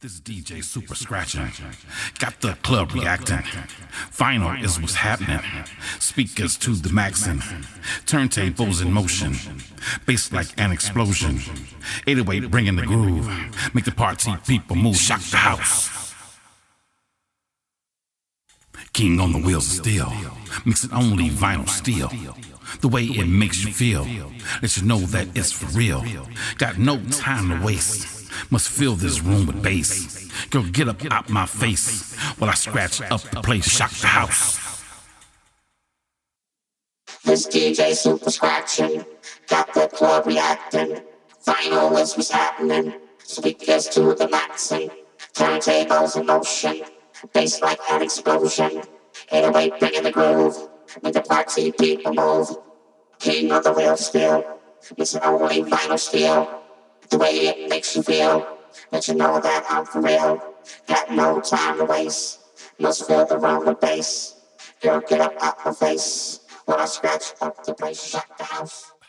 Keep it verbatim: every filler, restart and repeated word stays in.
This D J super scratching, got the club reacting. Vinyl is what's happening. Speakers to the maxing, turntables in motion, bass like an explosion. eight oh eight bringing the groove, make the party people move, shock the house. King on the wheels of steel, mixing only vinyl steel. The way it makes you feel, let you know that it's for real. Got no time to waste. Must fill this room with bass. Girl, get up out my face while I scratch up the place, shock the house. This D J super scratching, got the club reacting. Vinyl is what's happening. Speakers to the maxing, turntables in motion, bass like an explosion. eight oh eight bringing the groove, make the party people move. King of the wheel steel, mixing only vinyl steel. The way it makes you feel, let you know that I'm for real. Got no time to waste, must fill the room with bass. Girl, get up out my face, when I scratch up the place, shut the house.